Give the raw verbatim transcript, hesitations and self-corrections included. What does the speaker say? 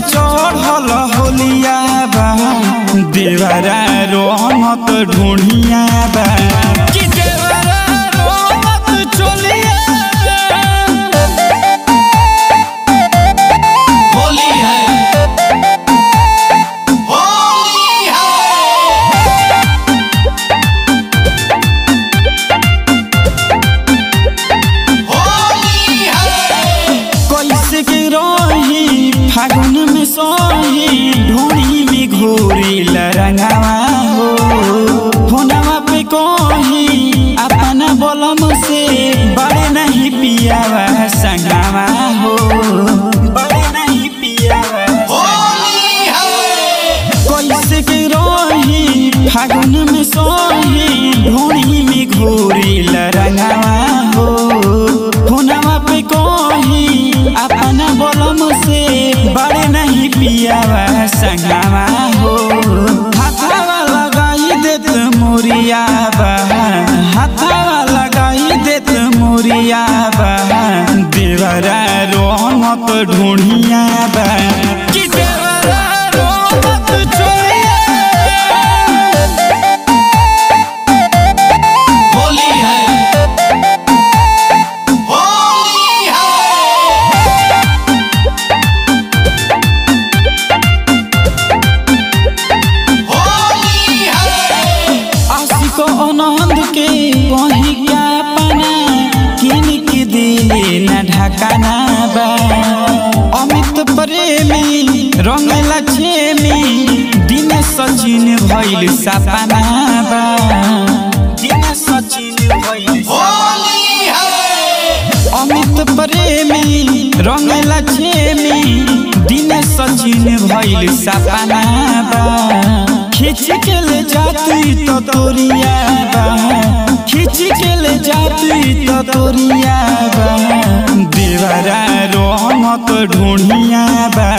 चढ़ल होलिया बा देवरा रोहमत ढूंढिया बा कि देवरा रोहमत चोलिया होली है होली है होली है कैसे के रही फागुन में सोही ढूंढी में घोरी लरंगावा हो फोनवा पे कोही अपना बोलम से बड़े नहीं पियावा संगावा हो बड़े नहीं पियावा होली है कैसे के रही फागुन में सोही ढूंढी में घोरी लरंगावा हो फोनवा पे कोही अपना बोलम से बड़े नहीं पियावा संगावा हो हाथावा लगाई देत मोरिया बा हाथावा लगाई देत मोरिया बा देवरा रोहमत ढूंढिया बा कि देवरा रोहमत चोलिया होली है होली है होली है आशिक आनंद के कहीं क्या पना किन के दिले न ढकाना बा अमित प्रेमी रंगला छेमी दिन सचिन भइल सपना बा दिन सचिन भइल होली है अमित प्रेमी रंगला छेमी दिन सचिन भइल सपना बा खींच के ले जाती तो तोरिया बा खींच के ले जाती तो तोरिया बा देवरा रोहमत ढूंढिया बा